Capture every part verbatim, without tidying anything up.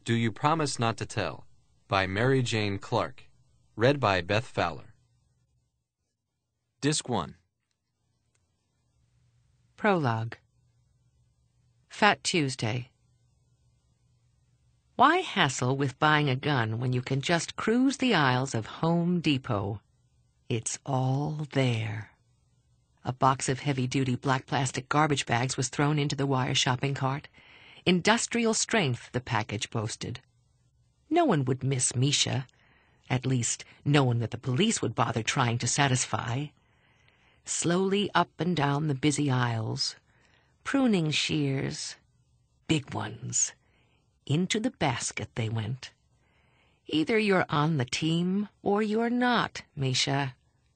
Do You Promise Not to Tell? By Mary Jane Clark. Read by Beth Fowler. Disc one. Prologue. Fat Tuesday. Why hassle with buying a gun when you can just cruise the aisles of Home Depot? It's all there. A box of heavy-duty black plastic garbage bags was thrown into the wire shopping cart. Industrial strength, the package boasted. No one would miss Misha. At least, no one that the police would bother trying to satisfy. Slowly up and down the busy aisles. Pruning shears. Big ones. Into the basket they went. Either you're on the team or you're not, Misha.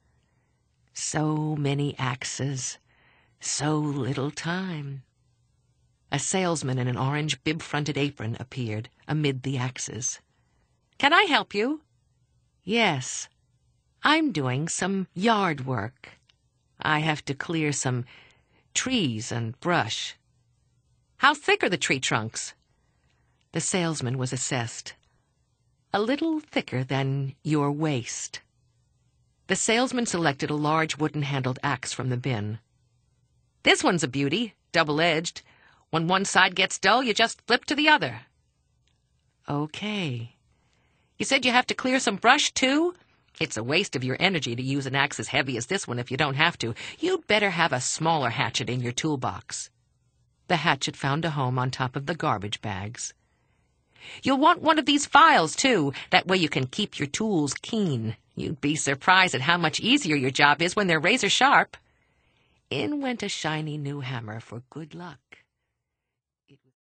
So many axes. So little time. A salesman in an orange bib-fronted apron appeared amid the axes. "Can I help you?" "Yes. I'm doing some yard work. I have to clear some trees and brush." "How thick are the tree trunks?" The salesman was assessed. "A little thicker than your waist." The salesman selected a large wooden-handled axe from the bin. "This one's a beauty, double-edged. When one side gets dull, you just flip to the other." "Okay." "You said you have to clear some brush, too? It's a waste of your energy to use an axe as heavy as this one if you don't have to. You'd better have a smaller hatchet in your toolbox." The hatchet found a home on top of the garbage bags. "You'll want one of these files, too. That way you can keep your tools keen. You'd be surprised at how much easier your job is when they're razor sharp." In went a shiny new hammer for good luck.